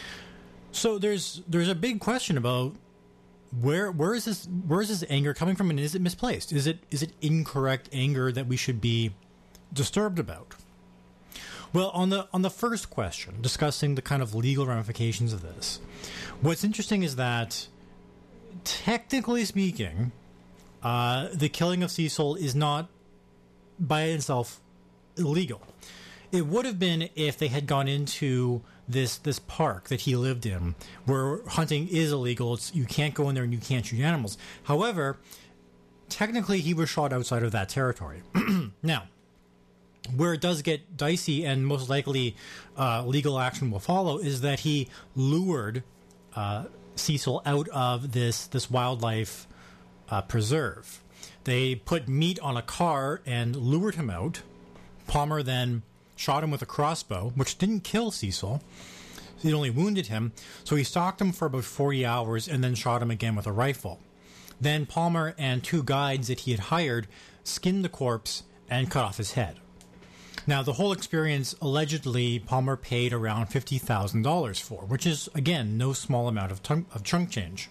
So there's there's a big question about where where is this where is this anger coming from, and is it misplaced? Is it is it incorrect anger that we should be disturbed about? Well, on the on the first question, discussing the kind of legal ramifications of this, what's interesting is that, technically speaking, uh, the killing of Cecil is not by itself illegal. It would have been if they had gone into this this park that he lived in, where hunting is illegal. It's, you can't go in there and you can't shoot animals. However, technically he was shot outside of that territory. Now, where it does get dicey and most likely uh, legal action will follow is that he lured uh, Cecil out of this this wildlife uh, preserve. They put meat on a car and lured him out. Palmer then shot him with a crossbow, which didn't kill Cecil. It only wounded him. So he stalked him for about forty hours and then shot him again with a rifle. Then Palmer and two guides that he had hired skinned the corpse and cut off his head. Now, the whole experience, allegedly, Palmer paid around fifty thousand dollars for, which is, again, no small amount of, tunk, of chunk change.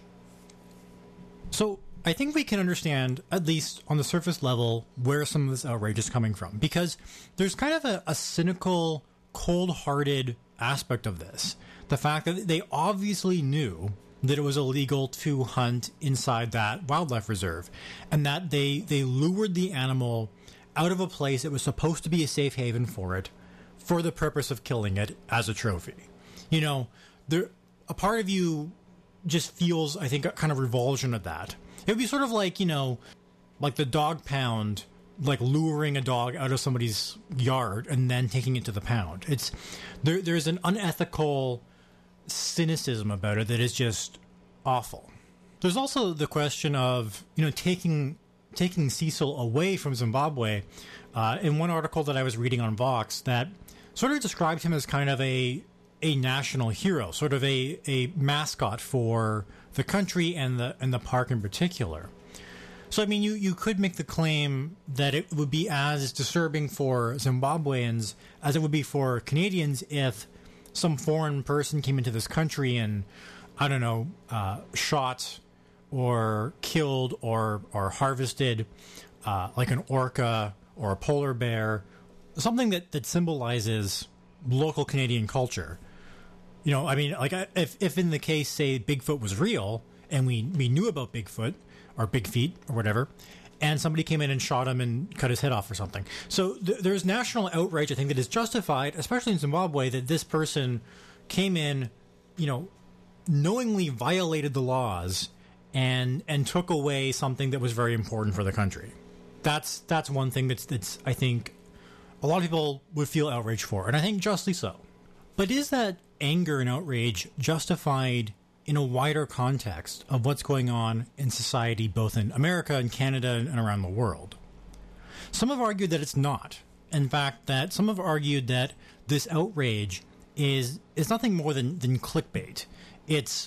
So I think we can understand, at least on the surface level, where some of this outrage is coming from. Because there's kind of a, a cynical, cold-hearted aspect of this. The fact that they obviously knew that it was illegal to hunt inside that wildlife reserve. And that they, they lured the animal out of a place that was supposed to be a safe haven for it, for the purpose of killing it as a trophy. You know, there a part of you just feels, I think, a kind of revulsion at that. It would be sort of like, you know, like the dog pound, like luring a dog out of somebody's yard and then taking it to the pound. It's there. There's an unethical cynicism about it that is just awful. There's also the question of, you know, taking taking Cecil away from Zimbabwe. Uh, in one article that I was reading on Vox, that sort of described him as kind of a a national hero, sort of a, a mascot for the country and the and the park in particular. So, I mean, you, you could make the claim that it would be as disturbing for Zimbabweans as it would be for Canadians if some foreign person came into this country and, I don't know, uh, shot or killed or, or harvested uh, like an orca or a polar bear, something that, that symbolizes local Canadian culture. You know, I mean, like if, if in the case, say, Bigfoot was real and we, we knew about Bigfoot, or Big Feet, or whatever, and somebody came in and shot him and cut his head off or something. So th- there's national outrage, I think, that is justified, especially in Zimbabwe, that this person came in, you know, knowingly violated the laws and and took away something that was very important for the country. That's that's one thing that's that's I think a lot of people would feel outraged for, and I think justly so. But is that anger and outrage justified in a wider context of what's going on in society, both in America and Canada and around the world? Some have argued that it's not. In fact, that some have argued that this outrage is is nothing more than, than clickbait. It's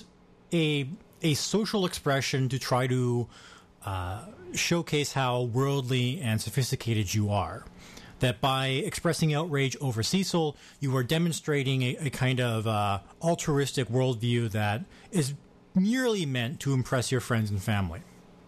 a a social expression to try to uh, showcase how worldly and sophisticated you are. That by expressing outrage over Cecil, you are demonstrating a, a kind of uh, altruistic worldview that is merely meant to impress your friends and family.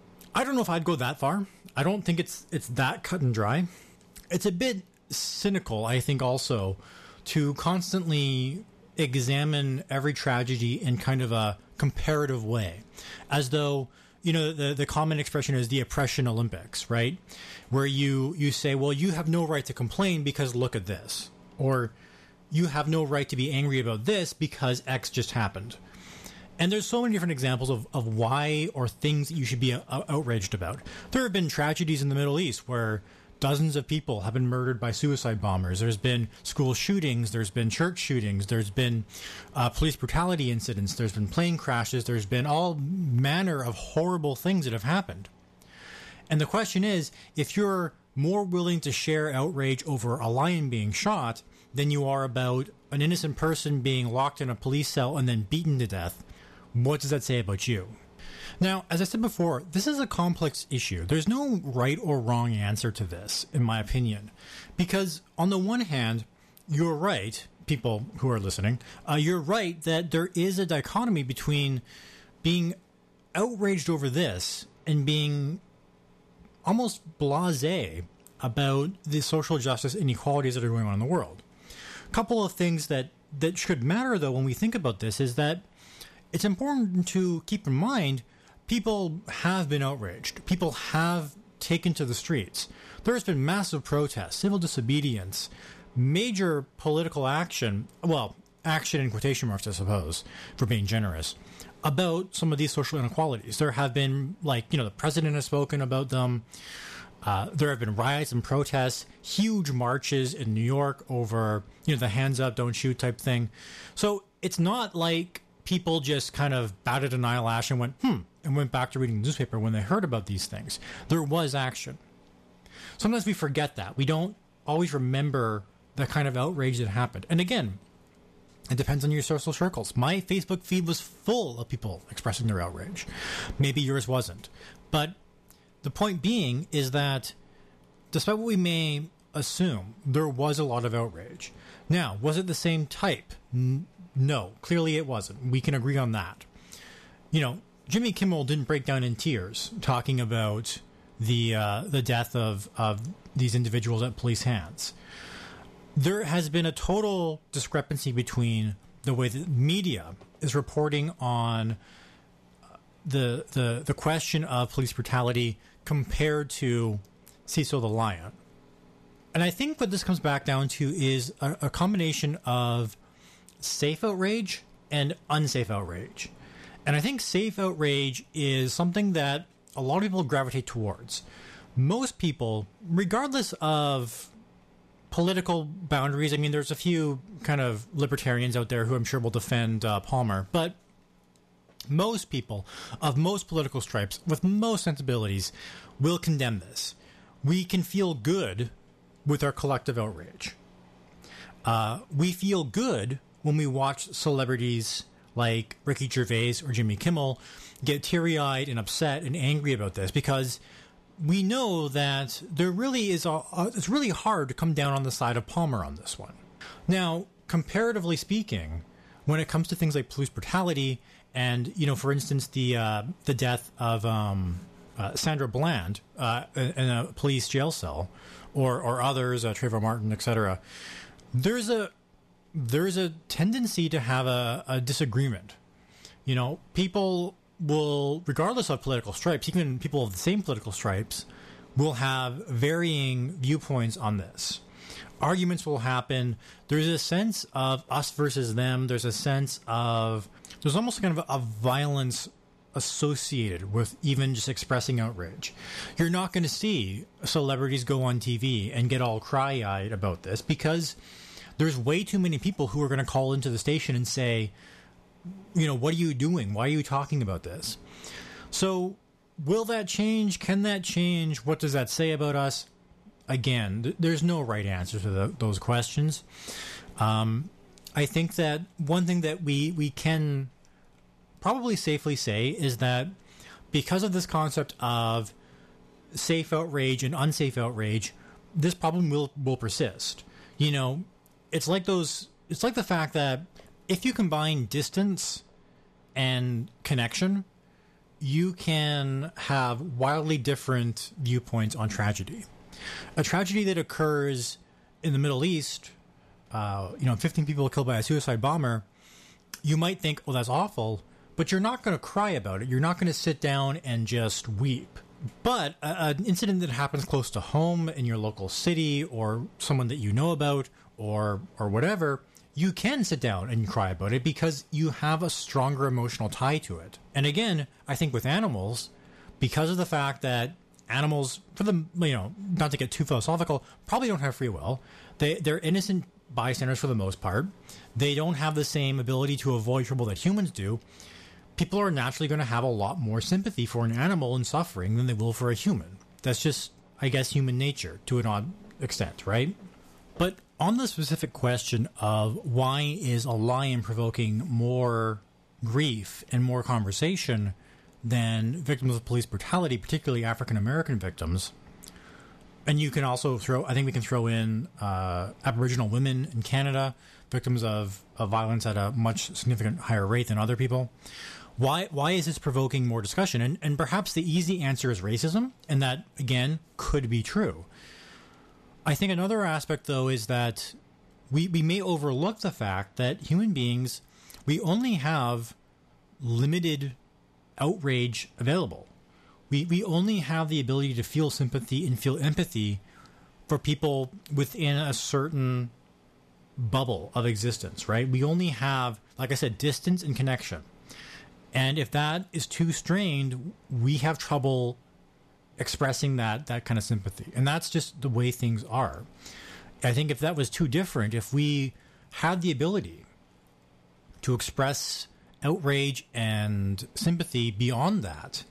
I don't know if I'd go that far. I don't think it's it's that cut and dry. It's a bit cynical, I think, also, to constantly examine every tragedy in kind of a comparative way, as though, you know, the, the common expression is the oppression Olympics, right? Where you, you say, well, you have no right to complain because look at this. Or you have no right to be angry about this because X just happened. And there's so many different examples of, of why or things that you should be uh, outraged about. There have been tragedies in the Middle East where dozens of people have been murdered by suicide bombers. There's been school shootings. There's been church shootings. There's been uh, police brutality incidents. There's been plane crashes. There's been all manner of horrible things that have happened. And the question is, if you're more willing to share outrage over a lion being shot than you are about an innocent person being locked in a police cell and then beaten to death, what does that say about you? Now, as I said before, this is a complex issue. There's no right or wrong answer to this, in my opinion. Because on the one hand, you're right, people who are listening, uh, you're right that there is a dichotomy between being outraged over this and being almost blasé about the social justice inequalities that are going on in the world. A couple of things that, that should matter, though, when we think about this is that it's important to keep in mind people have been outraged. People have taken to the streets. There has been massive protests, civil disobedience, major political action, well, action in quotation marks, I suppose, for being generous, about some of these social inequalities. There have been, like, you know, the president has spoken about them. Uh, there have been riots and protests, huge marches in New York over, you know, the hands up, don't shoot type thing. So it's not like people just kind of batted an eyelash and went, hmm, and went back to reading the newspaper when they heard about these things. There was action. Sometimes we forget that. We don't always remember the kind of outrage that happened. And again, it depends on your social circles. My Facebook feed was full of people expressing their outrage. Maybe yours wasn't. But the point being is that despite what we may assume, there was a lot of outrage. Now, was it the same type? N- no, clearly it wasn't. We can agree on that. You know, Jimmy Kimmel didn't break down in tears talking about the uh, the death of, of these individuals at police hands. There has been a total discrepancy between the way the media is reporting on the the the question of police brutality compared to Cecil the lion. And I think what this comes back down to is a, a combination of safe outrage and unsafe outrage. And I think safe outrage is something that a lot of people gravitate towards. Most people, regardless of political boundaries, I mean, there's a few kind of libertarians out there who I'm sure will defend uh, Palmer, but most people of most political stripes, with most sensibilities, will condemn this. We can feel good with our collective outrage. Uh, we feel good when we watch celebrities like Ricky Gervais or Jimmy Kimmel get teary-eyed and upset and angry about this, because we know that there really is a, a, it's really hard to come down on the side of Palmer on this one. Now, comparatively speaking, when it comes to things like police brutality and, you know, for instance, the uh, the death of um, uh, Sandra Bland uh, in a police jail cell, or or others, uh, Trayvon Martin, et cetera, there's a there's a tendency to have a, a disagreement. You know, people will, regardless of political stripes, even people of the same political stripes, will have varying viewpoints on this. Arguments will happen. There's a sense of us versus them. There's a sense of, there's almost kind of a, a violence associated with even just expressing outrage. You're not going to see celebrities go on T V and get all cry-eyed about this, because there's way too many people who are going to call into the station and say, you know, what are you doing? Why are you talking about this? So will that change? Can that change? What does that say about us? Again, th- there's no right answer to the, those questions. Um, I think that one thing that we, we can probably safely say is that because of this concept of safe outrage and unsafe outrage, this problem will, will persist. You know, it's like those, it's like the fact that if you combine distance and connection, you can have wildly different viewpoints on tragedy. A tragedy that occurs in the Middle East, uh, you know, fifteen people killed by a suicide bomber, you might think, oh, that's awful, but you're not going to cry about it. You're not going to sit down and just weep. But uh, an incident that happens close to home in your local city, or someone that you know about, or or whatever, you can sit down and cry about it because you have a stronger emotional tie to it. And again, I think with animals, because of the fact that animals, for the, you know, not to get too philosophical, probably don't have free will. They, they're innocent bystanders for the most part. They don't have the same ability to avoid trouble that humans do. People are naturally going to have a lot more sympathy for an animal in suffering than they will for a human. That's just, I guess, human nature to an odd extent, right? But on the specific question of why is a lion provoking more grief and more conversation than victims of police brutality, particularly African-American victims, and you can also throw, I think we can throw in uh, Aboriginal women in Canada, victims of, of violence at a much significant higher rate than other people. Why why is this provoking more discussion? And, and perhaps the easy answer is racism, and that, again, could be true. I think another aspect, though, is that we, we may overlook the fact that human beings, we only have limited outrage available. We we only have the ability to feel sympathy and feel empathy for people within a certain bubble of existence, right? We only have, like I said, distance and connection. And if that is too strained, we have trouble expressing that that kind of sympathy. And that's just the way things are. I think if that was too different, if we had the ability to express outrage and sympathy beyond that,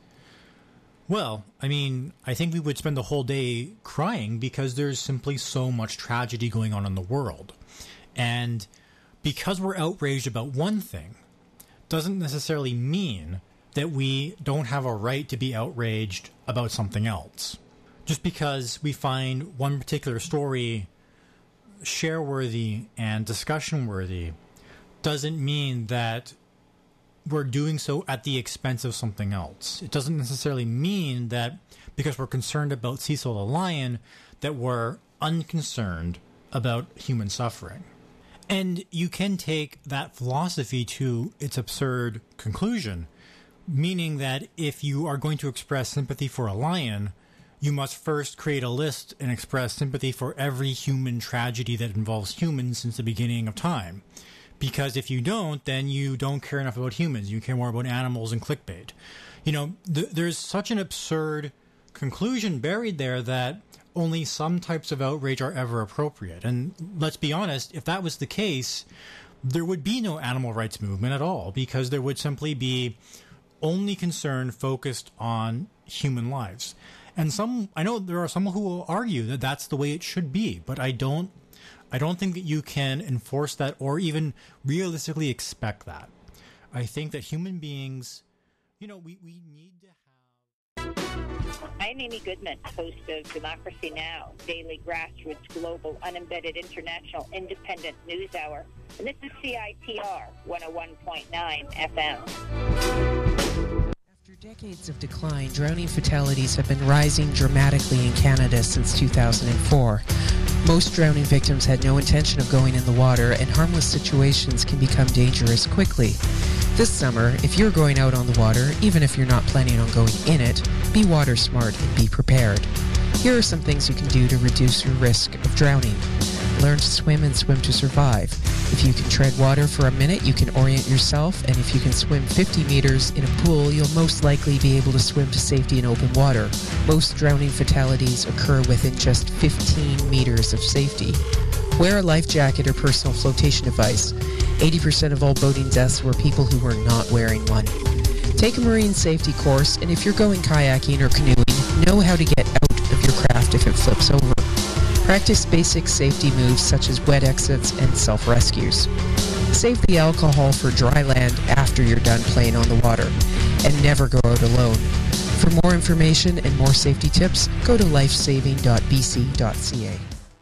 well, I mean, I think we would spend the whole day crying because there's simply so much tragedy going on in the world. And because we're outraged about one thing doesn't necessarily mean that we don't have a right to be outraged about something else. Just because we find one particular story share-worthy and discussion-worthy doesn't mean that we're doing so at the expense of something else. It doesn't necessarily mean that because we're concerned about Cecil the lion that we're unconcerned about human suffering. And you can take that philosophy to its absurd conclusion, meaning that if you are going to express sympathy for a lion, you must first create a list and express sympathy for every human tragedy that involves humans since the beginning of time. Because if you don't, then you don't care enough about humans. You care more about animals and clickbait. You know, th- there's such an absurd conclusion buried there that only some types of outrage are ever appropriate. And let's be honest, if that was the case, there would be no animal rights movement at all, because there would simply be only concern focused on human lives. And some, I know there are some who will argue that that's the way it should be, but I don't I don't think that you can enforce that or even realistically expect that. I think that human beings, you know, we, we need to have... I'm Amy Goodman, host of Democracy Now!, daily grassroots, global, unembedded, international, independent news hour. And this is C I T R one oh one point nine F M. After decades of decline, drowning fatalities have been rising dramatically in Canada since two thousand four. Most drowning victims had no intention of going in the water, and harmless situations can become dangerous quickly. This summer, if you're going out on the water, even if you're not planning on going in it, be water smart and be prepared. Here are some things you can do to reduce your risk of drowning. Learn to swim and swim to survive. If you can tread water for a minute, you can orient yourself, and if you can swim fifty meters in a pool, you'll most likely be able to swim to safety in open water. Most drowning fatalities occur within just fifteen meters of safety. Wear a life jacket or personal flotation device. eighty percent of all boating deaths were people who were not wearing one. Take a marine safety course, and if you're going kayaking or canoeing, know how to get out of your craft if it flips over. Practice basic safety moves such as wet exits and self-rescues. Save the alcohol for dry land after you're done playing on the water, and never go out alone. For more information and more safety tips, go to lifesaving dot b c dot c a.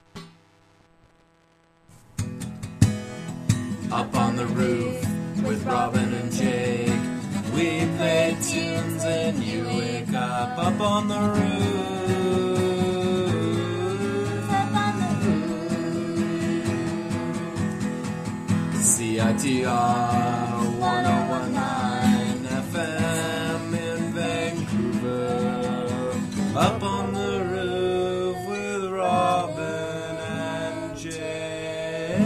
Up on the roof with Robin and Jake, we play tunes and you wake up. Up on the roof. C I T R one oh one point nine F M in Vancouver. Up on the roof with Robin and Jay.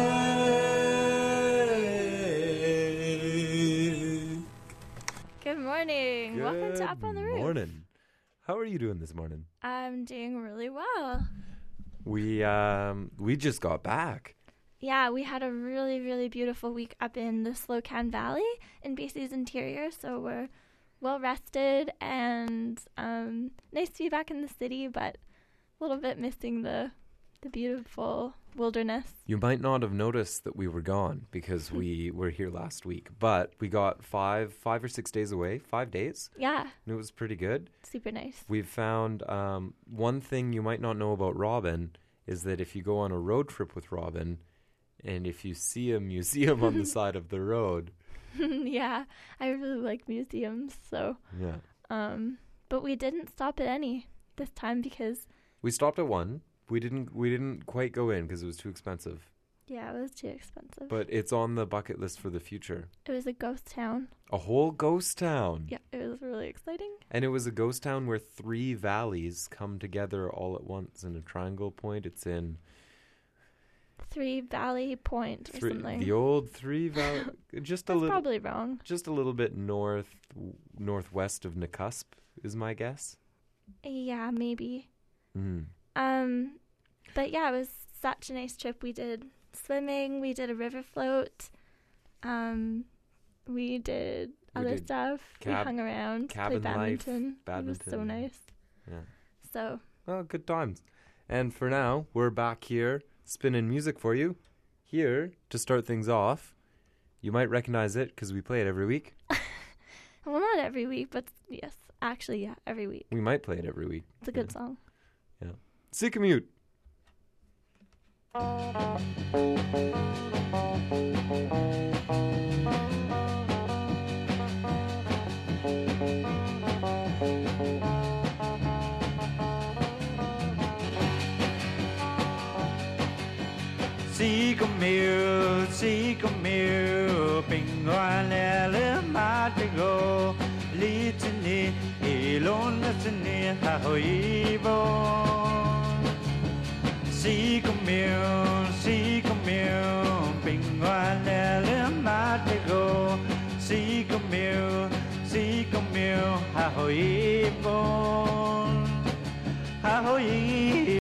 Good morning. Good Welcome to Up on the Roof. Morning. How are you doing this morning? I'm doing really well. We um we just got back. Yeah, we had a really, really beautiful week up in the Slocan Valley in B C's interior, so we're well rested and um, nice to be back in the city, but a little bit missing the the beautiful wilderness. You might not have noticed that we were gone because we were here last week, but we got five five or six days away, five days. Yeah. And it was pretty good. Super nice. We've found um, one thing you might not know about Robin is that if you go on a road trip with Robin, and if you see a museum on the side of the road. Yeah, I really like museums, so. Yeah. Um, but we didn't stop at any this time because. We stopped at one. We didn't. We didn't quite go in because it was too expensive. Yeah, it was too expensive. But it's on the bucket list for the future. It was a ghost town. A whole ghost town. Yeah, it was really exciting. And it was a ghost town where three valleys come together all at once in a triangle point. It's in. Three Valley Point or three, something. The old Three Valley, just a That's little. probably wrong. Just a little bit north, northwest of Nakusp is my guess. Yeah, maybe. Mm. Um, but yeah, it was such a nice trip. We did swimming, we did a river float, um, we did we other did stuff. Cab- we hung around, cabin played badminton. life, badminton. It was so nice. Yeah. So. Well, good times. And for now, we're back here. Spinning music for you. Here, to start things off, you might recognize it because we play it every week. Well, not every week, but yes, actually, yeah, every week. We might play it every week. It's a good yeah. song. Yeah. See commute. Sĩ có miêu, sĩ có miêu, bình hoa nè lỡ mà đi go, lý chân đi, ý lôn là chân đi, hà hồi vô. Sĩ có miêu, sĩ có miêu, bình hoa nè e po